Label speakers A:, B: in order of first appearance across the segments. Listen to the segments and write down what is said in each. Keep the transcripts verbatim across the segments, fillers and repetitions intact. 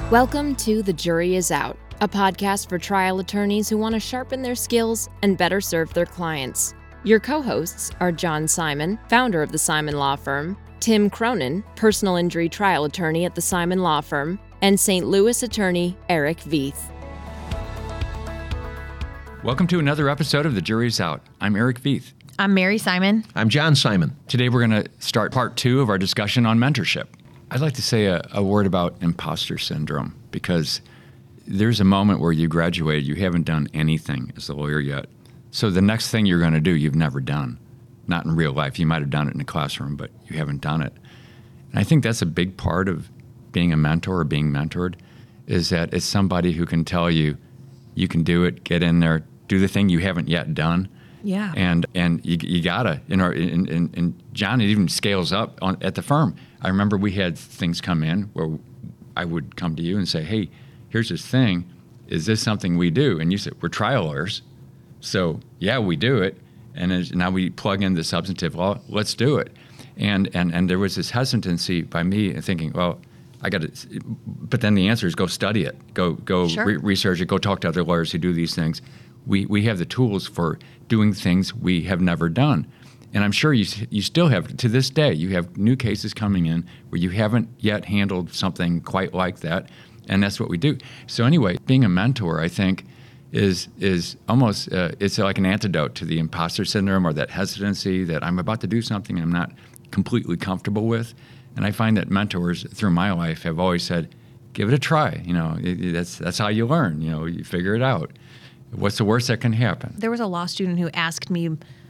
A: Welcome to The Jury Is Out, a podcast for trial attorneys who want to sharpen their skills and better serve their clients. Your co-hosts are John Simon, founder of the Simon Law Firm, Tim Cronin, personal injury trial attorney at the Simon Law Firm, and Saint Louis attorney Eric Veith.
B: Welcome to another episode of The Jury Is Out. I'm Eric Veith.
C: I'm Mary Simon.
D: I'm John Simon.
B: Today we're going to start part two of our discussion on mentorship. I'd like to say a, a word about imposter syndrome, because there's a moment where you graduated, you haven't done anything as a lawyer yet. So the next thing you're going to do, you've never done. Not in real life. You might have done it in a classroom, but you haven't done it. And I think that's a big part of being a mentor or being mentored, is that it's somebody who can tell you, you can do it, get in there, do the thing you haven't yet done.
C: Yeah.
B: And and you, you gotta, you know, and, and, and John, it even scales up on, at the firm. I remember we had things come in where I would come to you and say, hey, here's this thing. Is this something we do? And you said, we're trial lawyers. So yeah, we do it. And as, now we plug in the substantive law, let's do it. And, and, and there was this hesitancy by me thinking, well, I got to, but then the answer is go study it, go, go
C: Sure.
B: re- research it, go talk to other lawyers who do these things. We we have the tools for doing things we have never done. And I'm sure you you still have, to this day, you have new cases coming in where you haven't yet handled something quite like that, and that's what we do. So anyway, being a mentor, I think, is is almost, uh, it's like an antidote to the imposter syndrome or that hesitancy that I'm about to do something I'm not completely comfortable with. And I find that mentors through my life have always said, give it a try. You know, it, that's that's how you learn. You know, you figure it out. What's the worst that can happen?
C: There was a law student who asked me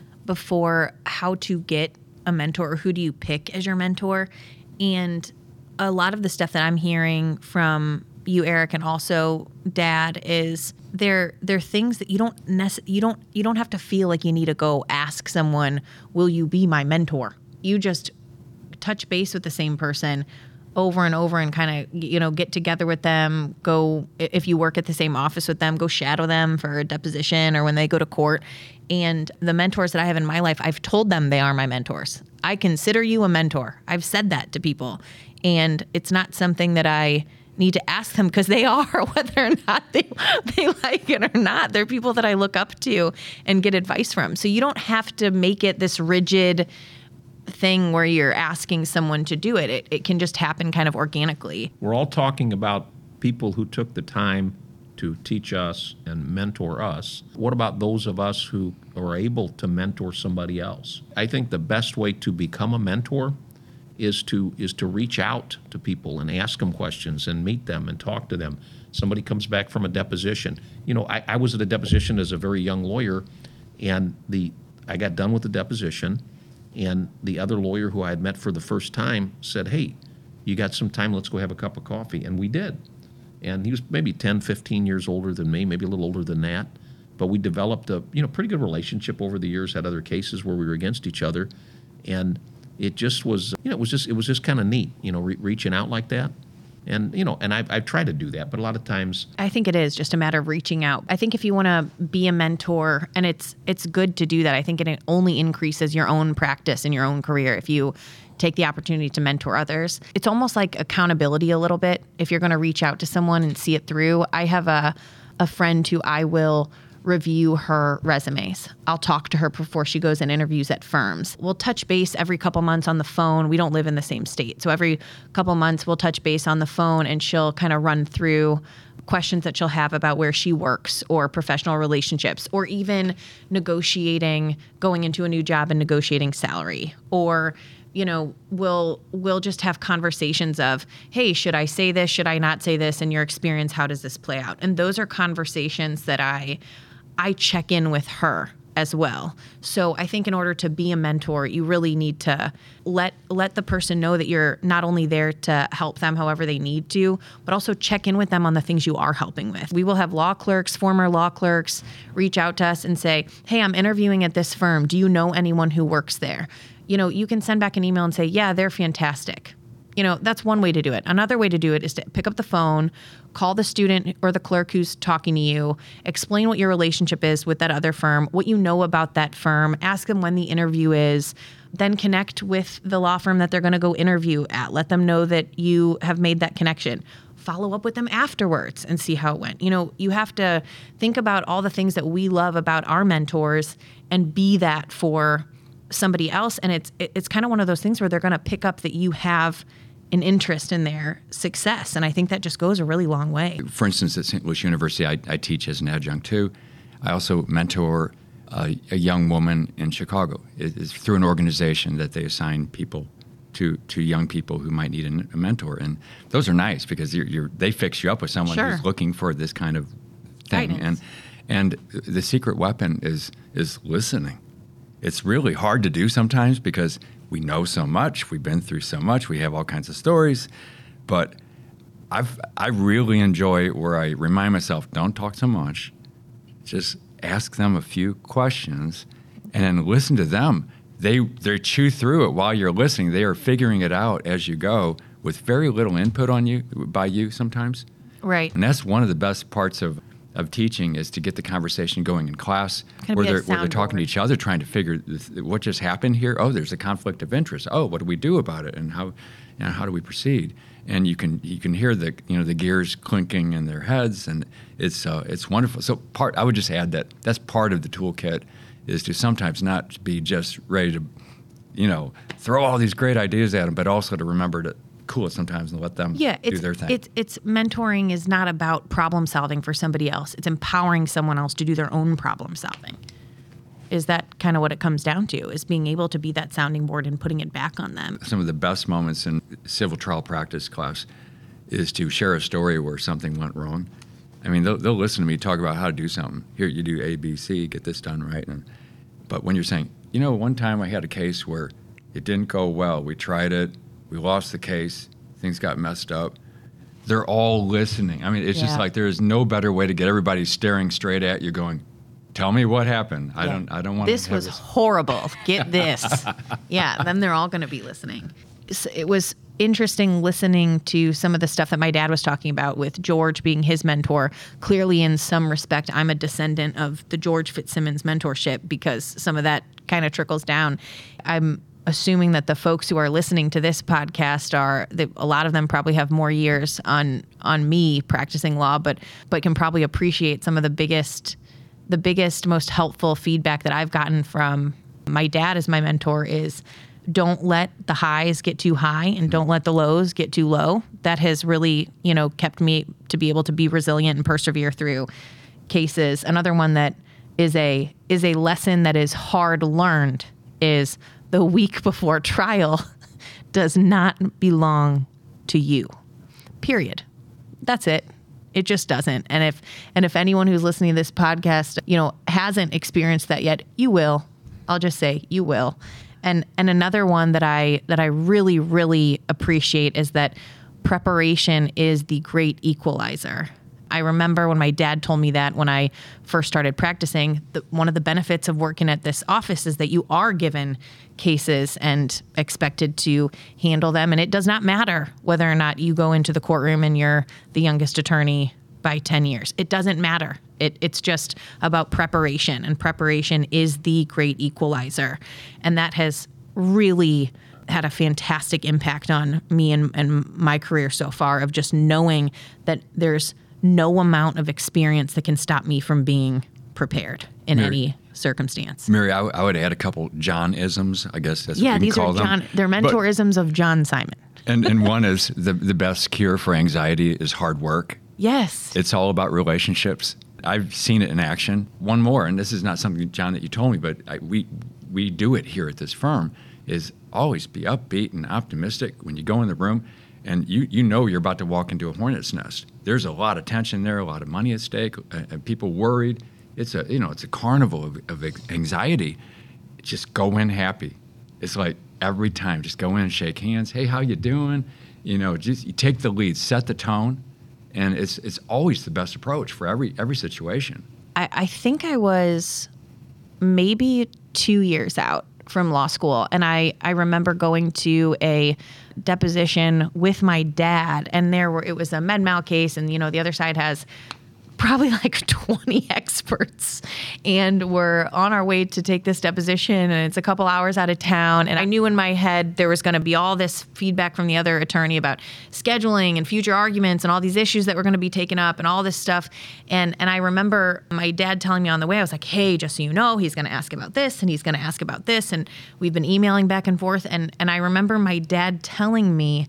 C: before how to get a mentor, or who do you pick as your mentor? And a lot of the stuff that I'm hearing from you, Eric, and also Dad, is there there are things that you don't nece- you don't you don't have to feel like you need to go ask someone, will you be my mentor? You just touch base with the same person over and over and kind of, you know, get together with them, go, if you work at the same office with them, go shadow them for a deposition or when they go to court. And the mentors that I have in my life, I've told them they are my mentors. I consider you a mentor. I've said that to people. And it's not something that I need to ask them, because they are, whether or not they, they like it or not. They're people that I look up to and get advice from. So you don't have to make it this rigid thing where you're asking someone to do it. It it can just happen kind of organically.
D: We're all talking about people who took the time to teach us and mentor us. What about those of us who are able to mentor somebody else? I think the best way to become a mentor is to is to reach out to people and ask them questions and meet them and talk to them. Somebody comes back from a deposition. You know, I, I was at a deposition as a very young lawyer, and the I got done with the deposition, and the other lawyer who I had met for the first time said, hey, you got some time, let's go have a cup of coffee. And we did. And he was maybe ten, fifteen years older than me, maybe a little older than that. But we developed a you know pretty good relationship over the years, had other cases where we were against each other. And it just was, you know, it was just, it was just kind of neat, you know, re- reaching out like that. And, you know, and I've, I've tried to do that, but a lot of times...
C: I think it is just a matter of reaching out. I think if you want to be a mentor, and it's it's good to do that, I think it only increases your own practice in your own career if you take the opportunity to mentor others. It's almost like accountability a little bit if you're going to reach out to someone and see it through. I have a, a friend who I will review her resumes. I'll talk to her before she goes and interviews at firms. We'll touch base every couple months on the phone. We don't live in the same state. So every couple months we'll touch base on the phone, and she'll kind of run through questions that she'll have about where she works or professional relationships, or even negotiating, going into a new job and negotiating salary. Or, you know, we'll we'll just have conversations of, hey, should I say this? Should I not say this? In your experience, how does this play out? And those are conversations that I I check in with her as well. So I think in order to be a mentor, you really need to let let the person know that you're not only there to help them however they need to, but also check in with them on the things you are helping with. We will have law clerks, former law clerks, reach out to us and say, hey, I'm interviewing at this firm. Do you know anyone who works there? You know, you can send back an email and say, yeah, they're fantastic. You know, that's one way to do it. Another way to do it is to pick up the phone, call the student or the clerk who's talking to you, explain what your relationship is with that other firm, what you know about that firm, ask them when the interview is, then connect with the law firm that they're going to go interview at. Let them know that you have made that connection. follow up with them afterwards and see how it went. You know, you have to think about all the things that we love about our mentors and be that for somebody else. And it's it's kind of one of those things where they're going to pick up that you have an interest in their success. And I think that just goes a really long way.
B: For instance, at Saint Louis University, I, I teach as an adjunct too. I also mentor a, a young woman in Chicago. It, it's through an organization that they assign people to to young people who might need a, a mentor. And those are nice because you're, you're they fix you up with someone
C: Sure.
B: who's looking for this kind of thing.
C: Guidance.
B: And and the secret weapon is is listening. It's really hard to do sometimes because we know so much, we've been through so much, we have all kinds of stories, but I've I really enjoy where I remind myself, don't talk so much, just ask them a few questions and then listen to them. They they chew through it while you're listening. They are figuring it out as you go with very little input on you by you sometimes.
C: Right.
B: And that's one of the best parts of, of teaching is to get the conversation going in class
C: Kind of
B: where
C: be a
B: they're, where they're talking to
C: soundboard.
B: each other, trying to figure this, what just happened here. Oh, there's a conflict of interest. Oh, what do we do about it, and how, you know, how do we proceed? And you can you can hear the you know the gears clinking in their heads, and it's uh, it's wonderful. So part I would just add that that's part of the toolkit is to sometimes not be just ready to, you know, throw all these great ideas at them, but also to remember to cool it sometimes and let them
C: Yeah,
B: do
C: it's,
B: their thing.
C: it's it's mentoring is not about problem solving for somebody else. It's empowering someone else to do their own problem solving. Is that kind of what it comes down to? Is being able to be that sounding board and putting it back on them.
B: Some of the best moments in civil trial practice class is to share a story where something went wrong. I mean, they'll, they'll listen to me talk about how to do something. Here, you do A, B, C, get this done right. And, but when you're saying, you know, one time I had a case where it didn't go well. We tried it. We lost the case. Things got messed up. They're all listening. I mean, it's just
C: Yeah.
B: like there is no better way to get everybody staring straight at you going, tell me what happened. I
C: Yeah.
B: don't I don't want
C: This
B: to have
C: was
B: this.
C: horrible. Get this. Yeah, then they're all going to be listening. So it was interesting listening to some of the stuff that my dad was talking about with George being his mentor. Clearly, in some respect, I'm a descendant of the George Fitzsimmons mentorship because some of that kind of trickles down. I'm assuming that the folks who are listening to this podcast are, they, a lot of them probably have more years on on me practicing law, but but can probably appreciate some of the biggest, the biggest, most helpful feedback that I've gotten from my dad as my mentor is, don't let the highs get too high and don't let the lows get too low. That has really, you know, kept me to be able to be resilient and persevere through cases. Another one that is a is a lesson that is hard learned is the week before trial does not belong to you. Period. That's it. It just doesn't. And if and if anyone who's listening to this podcast, you know, hasn't experienced that yet, you will. I'll just say you will. And and another one that I that I really really appreciate is that preparation is the great equalizer. I remember when my dad told me that when I first started practicing, the, one of the benefits of working at this office is that you are given cases and expected to handle them. And it does not matter whether or not you go into the courtroom and you're the youngest attorney by ten years. It doesn't matter. It, it's just about preparation, and preparation is the great equalizer. And that has really had a fantastic impact on me and, and my career so far, of just knowing that there's no amount of experience that can stop me from being prepared in
B: Mary-
C: any circumstance.
B: Mary, I, w- I would add a couple John-isms, I guess that's
C: Yeah,
B: what we
C: these
B: can
C: are
B: call them.
C: John. They're
B: But-
C: mentorisms of John Simon.
B: and, and one is the, the best cure for anxiety is hard work.
C: Yes.
B: It's all about relationships. I've seen it in action. One more, and this is not something, John, that you told me, but I, we we do it here at this firm, is always be upbeat and optimistic when you go in the room and you, you know you're about to walk into a hornet's nest. There's a lot of tension there, a lot of money at stake, uh, and people worried. It's a you know it's a carnival of, of anxiety. Just go in happy. It's like every time, just go in and shake hands. Hey, how you doing? You know, just you take the lead, set the tone. And it's it's always the best approach for every every situation.
C: I, I think I was maybe two years out from law school. And I, I remember going to a deposition with my dad, and there were, it was a med mal case, and, you know, the other side has probably like twenty experts, and we're on our way to take this deposition, and it's a couple hours out of town. And I knew in my head there was going to be all this feedback from the other attorney about scheduling and future arguments and all these issues that were going to be taken up and all this stuff. And and I remember my dad telling me on the way, I was like, hey, just so you know, he's going to ask about this and he's going to ask about this. And we've been emailing back and forth. And, and I remember my dad telling me,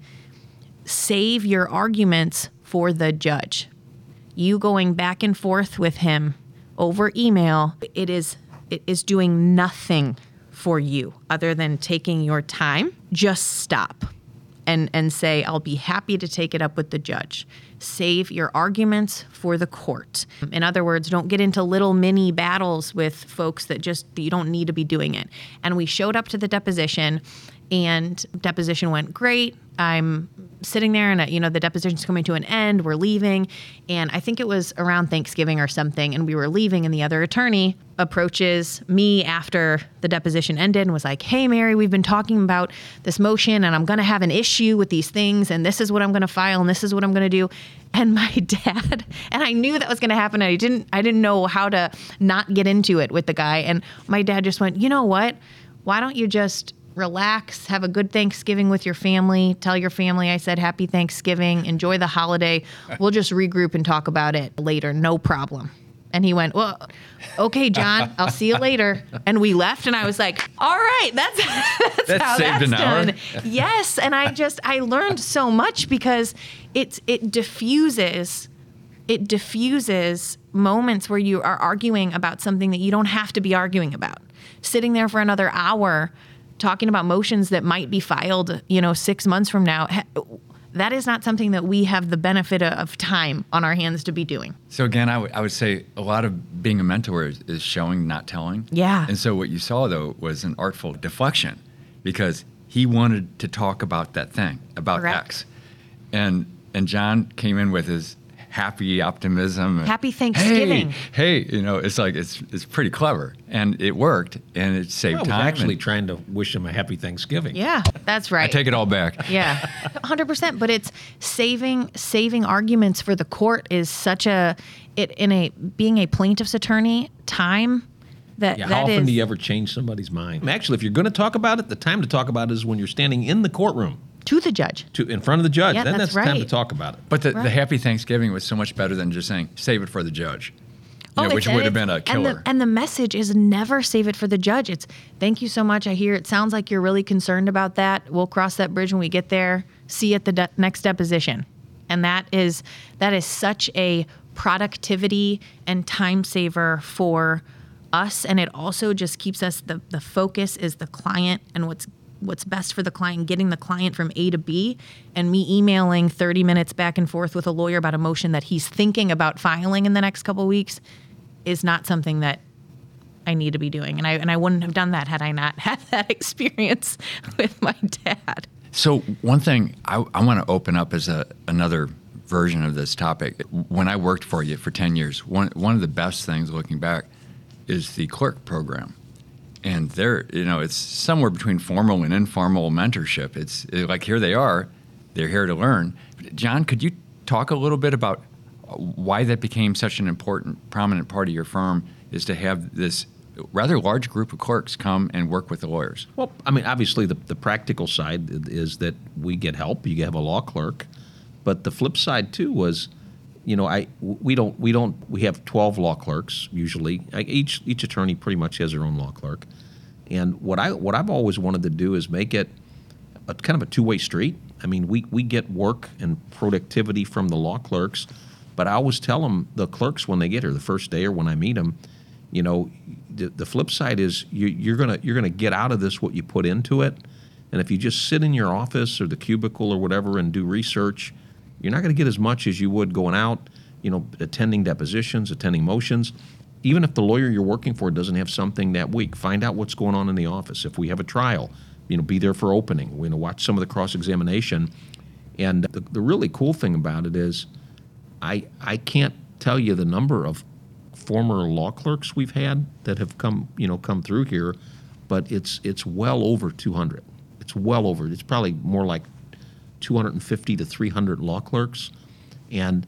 C: save your arguments for the judge. You going back and forth with him over email, it is it is doing nothing for you other than taking your time. Just stop and, and say, I'll be happy to take it up with the judge. Save your arguments for the court. In other words, don't get into little mini battles with folks that just, you don't need to be doing it. And we showed up to the deposition, and deposition went great. I'm sitting there, and you know the deposition's coming to an end. We're leaving, and I think it was around Thanksgiving or something, and we were leaving, and the other attorney approaches me after the deposition ended and was like, hey, Mary, we've been talking about this motion, and I'm going to have an issue with these things, and this is what I'm going to file, and this is what I'm going to do. And my dad, and I knew that was going to happen, and I didn't, I didn't know how to not get into it with the guy, and my dad just went, you know what? Why don't you just relax, have a good Thanksgiving with your family, tell your family I said happy Thanksgiving, enjoy the holiday. We'll just regroup and talk about it later, no problem. And he went, well, okay, John, I'll see you later. And we left, and I was like, all right, that's, that's,
B: That
C: how
B: saved
C: that's
B: an hour.
C: done. Yes, and I just, I learned so much because it's, it diffuses, it diffuses moments where you are arguing about something that you don't have to be arguing about. Sitting there for another hour talking about motions that might be filed, you know, six months from now, that is not something that we have the benefit of time on our hands to be doing.
B: So again, I, w- I would say a lot of being a mentor is, is showing, not telling.
C: Yeah.
B: And so what you saw, though, was an artful deflection, because he wanted to talk about that thing, about
C: Correct.
B: X. And and John came in with his happy optimism. and,
C: Happy Thanksgiving.
B: Hey, hey, you know, it's like, it's it's pretty clever. And it worked, and it saved
D: I was
B: time.
D: actually
B: and
D: trying to wish him a happy Thanksgiving.
C: Yeah, that's right.
B: I take it all back.
C: Yeah, one hundred percent. But it's saving saving arguments for the court is such a, it in a, being a plaintiff's attorney, time that,
D: Yeah,
C: that
D: how often
C: is,
D: do you ever change somebody's mind? Actually, if you're going to talk about it, the time to talk about it is when you're standing in the courtroom
C: to the judge.
D: to in front of the judge.
C: Yeah,
D: then
C: that's
D: that's, the time to
C: right.
D: talk about it.
B: But the, the
C: Right.
B: happy Thanksgiving was so much better than just saying, save it for the judge, you know,
C: Oh,
B: which
C: it's-
B: would have
C: and
B: been a
C: it's- and
B: killer.
C: the, and the message is never save it for the judge. It's thank you so much. I hear it sounds like you're really concerned about that. We'll cross that bridge when we get there. See you at the de- next deposition. And that is that is such a productivity and time saver for us. And it also just keeps us, the, the focus is the client and what's what's best for the client, getting the client from A to B, and me emailing thirty minutes back and forth with a lawyer about a motion that he's thinking about filing in the next couple of weeks is not something that I need to be doing. And I and I wouldn't have done that had I not had that experience with my dad.
B: So one thing I, I want to open up as a another version of this topic. When I worked for you for ten years, one one of the best things looking back is the clerk program. And there, you know, it's somewhere between formal and informal mentorship. It's it, like here they are, they're here to learn. John, could you talk a little bit about why that became such an important, prominent part of your firm, is to have this rather large group of clerks come and work with the lawyers?
D: Well, I mean, obviously, the, the practical side is that we get help. You have a law clerk, but the flip side too was, you know, I we don't we don't we have twelve law clerks usually. I, each each attorney pretty much has their own law clerk, and what I what I've always wanted to do is make it a kind of a two way street. I mean, we we get work and productivity from the law clerks, but I always tell them, the clerks, when they get here the first day or when I meet them, you know, the, the flip side is you, you're gonna you're gonna get out of this what you put into it, and if you just sit in your office or the cubicle or whatever and do research, you're not going to get as much as you would going out, you know, attending depositions, attending motions. Even if the lawyer you're working for doesn't have something that week, find out what's going on in the office. If we have a trial, you know, be there for opening. You know, watch some of the cross-examination. And the, the really cool thing about it is, I I can't tell you the number of former law clerks we've had that have come, you know, come through here, but it's it's well over two hundred. It's well over. It's probably more like two hundred fifty to three hundred law clerks. And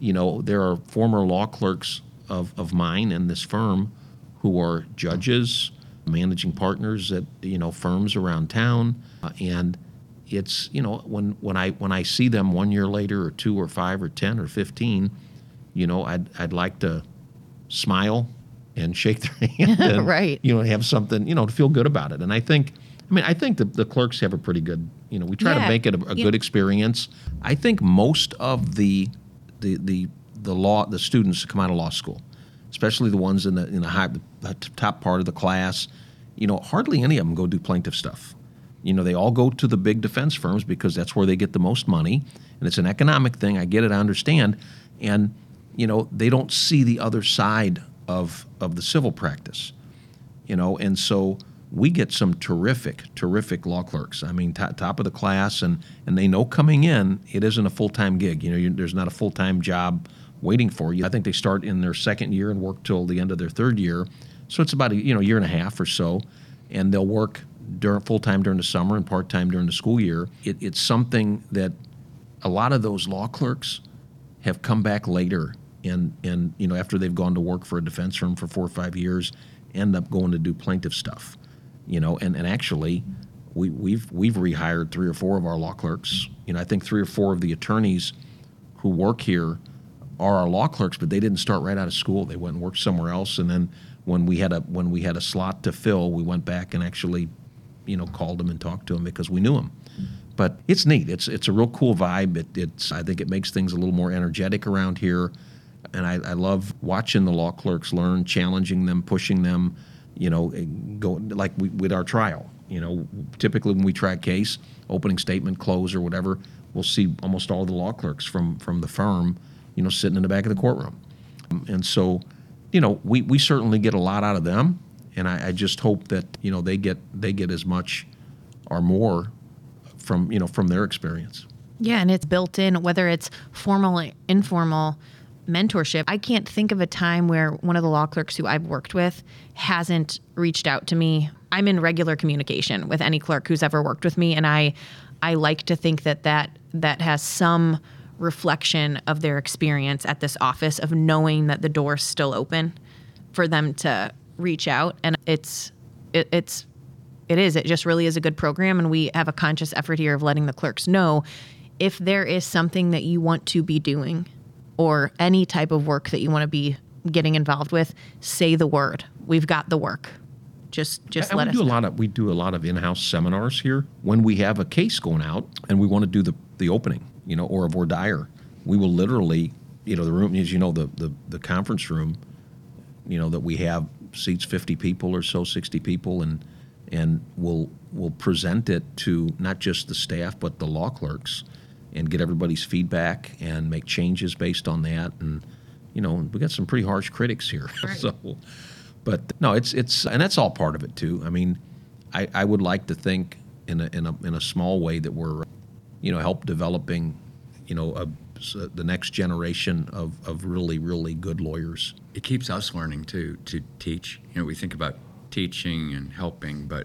D: you know, there are former law clerks of, of mine in this firm who are judges, managing partners at, you know, firms around town. Uh, and it's, you know, when, when I when I see them one year later or two or five or ten or fifteen, you know, I'd, I'd like to smile and shake their hand and,
C: Right.
D: you know, have something, you know, to feel good about it. And I think, I mean, I think the, the clerks have a pretty good, you know, we try
C: Yeah.
D: to make it a, a
C: Yeah.
D: good experience. I think most of the, the, the, the law, the students that come out of law school, especially the ones in the, in the high, the top part of the class, you know, hardly any of them go do plaintiff stuff. You know, they all go to the big defense firms because that's where they get the most money. And it's an economic thing. I get it. I understand. And, you know, they don't see the other side of of the civil practice, you know, and so we get some terrific, terrific law clerks. I mean, t- top of the class, and and they know coming in it isn't a full-time gig. You know, you, there's not a full-time job waiting for you. I think they start in their second year and work till the end of their third year, so it's about a you know year and a half or so, and they'll work during full-time during the summer and part-time during the school year. It, it's something that a lot of those law clerks have come back later. And, and you know, after they've gone to work for a defense firm for four or five years, end up going to do plaintiff stuff, you know. And, and actually, we, we've we've rehired three or four of our law clerks. You know, I think three or four of the attorneys who work here are our law clerks, but they didn't start right out of school. They went and worked somewhere else. And then when we had a when we had a slot to fill, we went back and actually, you know, called them and talked to them because we knew them. But it's neat. It's it's a real cool vibe. It, it's I think it makes things a little more energetic around here. And I, I love watching the law clerks learn, challenging them, pushing them, you know, go like we, with our trial. You know, typically when we try a case, opening statement, close, or whatever, we'll see almost all the law clerks from, from the firm, you know, sitting in the back of the courtroom. And so, you know, we, we certainly get a lot out of them. And I, I just hope that, you know, they get they get as much or more from, you know, from their experience.
C: Yeah, and it's built in, whether it's formal or informal mentorship. I can't think of a time where one of the law clerks who I've worked with hasn't reached out to me. I'm in regular communication with any clerk who's ever worked with me, and I I like to think that that, that has some reflection of their experience at this office of knowing that the door's still open for them to reach out. And it's it, it's it is it just really is a good program, and we have a conscious effort here of letting the clerks know if there is something that you want to be doing or any type of work that you want to be getting involved with, say the word. We've got the work. Just just
D: and
C: let
D: we
C: us
D: do a
C: know.
D: lot of we do a lot of in-house seminars here. When we have a case going out and we want to do the, the opening, you know, or a voir dire, we will literally, you know, the room, as you know, the, the, the conference room, you know, that we have seats fifty people or so, sixty people, and and we'll we'll present it to not just the staff but the law clerks, and get everybody's feedback and make changes based on that. And, you know, we got some pretty harsh critics here.
C: Right.
D: so, but no, it's it's and that's all part of it too. I mean, I, I would like to think in a in a in a small way that we're, you know, help developing, you know, a, the next generation of, of really really good lawyers.
B: It keeps us learning too, to teach. You know, we think about teaching and helping, but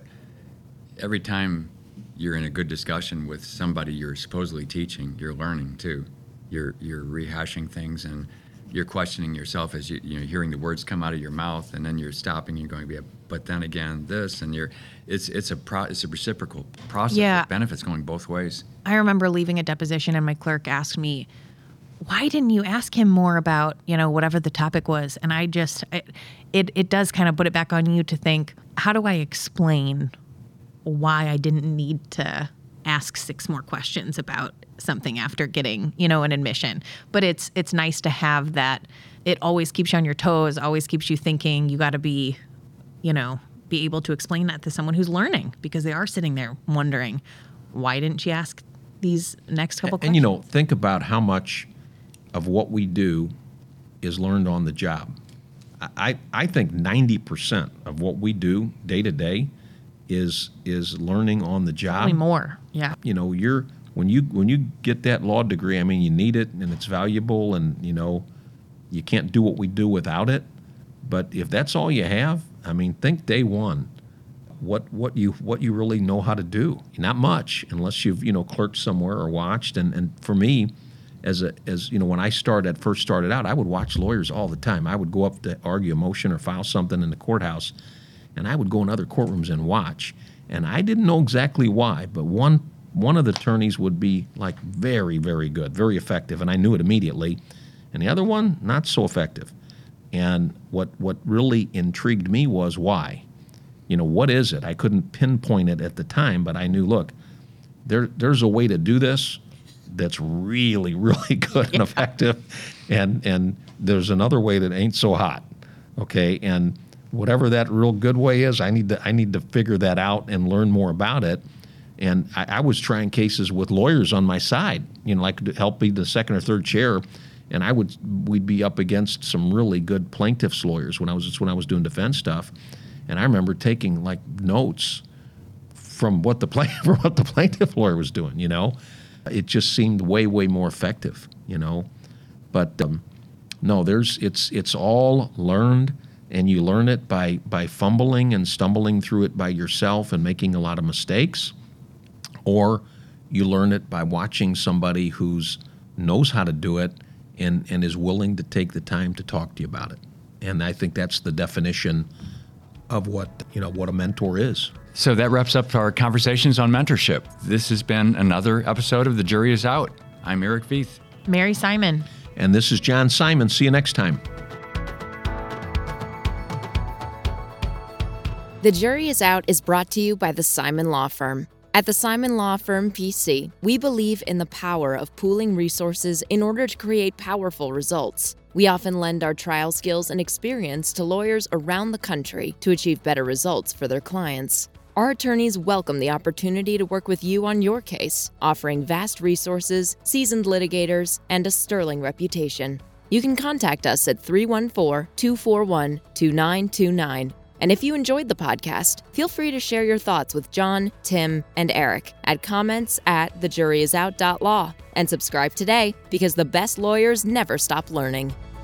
B: every time you're in a good discussion with somebody you're supposedly teaching, you're learning too. You're you're rehashing things, and you're questioning yourself as you you know hearing the words come out of your mouth, and then you're stopping. You're going, yeah, but then again, this, and you're it's it's a pro, it's a reciprocal process.
C: Yeah.
B: With benefits going both ways.
C: I remember leaving a deposition and my clerk asked me, why didn't you ask him more about, you know, whatever the topic was? And I just, it, it, it does kind of put it back on you to think, how do I explain why I didn't need to ask six more questions about something after getting, you know, an admission? But it's, it's nice to have that. It always keeps you on your toes, always keeps you thinking. You got to be, you know, be able to explain that to someone who's learning, because they are sitting there wondering, why didn't you ask these next couple
D: And,
C: questions?
D: you know, think about how much of what we do is learned on the job. I, I think ninety percent of what we do day to day is is learning on the job.
C: Probably more, yeah.
D: You know, you're when you when you get that law degree, I mean, you need it and it's valuable, and you know, you can't do what we do without it. But if that's all you have, I mean, think day one, what what you what you really know how to do. Not much, unless you've you know clerked somewhere or watched. And and for me, as a as you know, when I started first started out, I would watch lawyers all the time. I would go up to argue a motion or file something in the courthouse, and I would go in other courtrooms and watch. And I didn't know exactly why, but one one of the attorneys would be like very, very good, very effective, and I knew it immediately. And the other one, not so effective. And what what really intrigued me was why. You know, what is it? I couldn't pinpoint it at the time, but I knew, look, there there's a way to do this that's really, really good and effective. And and there's another way that ain't so hot. Okay. And whatever that real good way is, I need to I need to figure that out and learn more about it. And I, I was trying cases with lawyers on my side, you know, like to help be the second or third chair. And I would we'd be up against some really good plaintiffs' lawyers when I was just when I was doing defense stuff. And I remember taking like notes from what the plaintiff, from what the plaintiff lawyer was doing, you know. It just seemed way, way more effective, you know. But um, no, there's it's it's all learned, and you learn it by by fumbling and stumbling through it by yourself and making a lot of mistakes, or you learn it by watching somebody who's knows how to do it and and is willing to take the time to talk to you about it. And I think that's the definition of what, you know, what a mentor is.
B: So that wraps up our conversations on mentorship. This has been another episode of The Jury is Out. I'm Eric Veith.
C: Mary Simon.
D: And this is John Simon. See you next time.
A: The Jury is Out is brought to you by the Simon Law Firm. At the Simon Law Firm, P C, we believe in the power of pooling resources in order to create powerful results. We often lend our trial skills and experience to lawyers around the country to achieve better results for their clients. Our attorneys welcome the opportunity to work with you on your case, offering vast resources, seasoned litigators, and a sterling reputation. You can contact us at three one four, two four one, two nine two nine. And if you enjoyed the podcast, feel free to share your thoughts with John, Tim, and Eric at comments at the jury is out dot law. And subscribe today, because the best lawyers never stop learning.